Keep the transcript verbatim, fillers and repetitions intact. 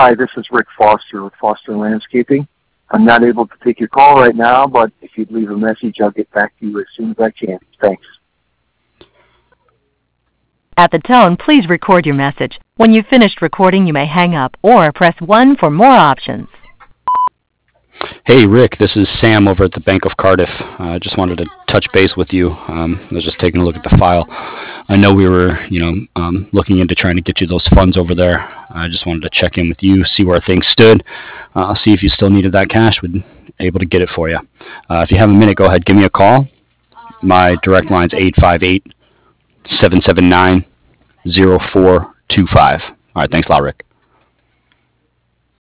Hi, this is Rick Foster with Foster Landscaping. I'm not able to take your call right now, but if you'd leave a message, I'll get back to you as soon as I can. Thanks. At the tone, please record your message. When you've finished recording, you may hang up or press one for more options. Hey, Rick, this is Sam over at the Bank of Cardiff. I uh, just wanted to touch base with you. Um, I was just taking a look at the file. I know we were, you know, um, looking into trying to get you those funds over there. I just wanted to check in with you, see where things stood, uh, see if you still needed that cash. We'd able to get it for you. Uh, if you have a minute, go ahead, give me a call. My direct line's eight five eight, seven seven nine, zero four two five. All right, thanks a lot, Rick.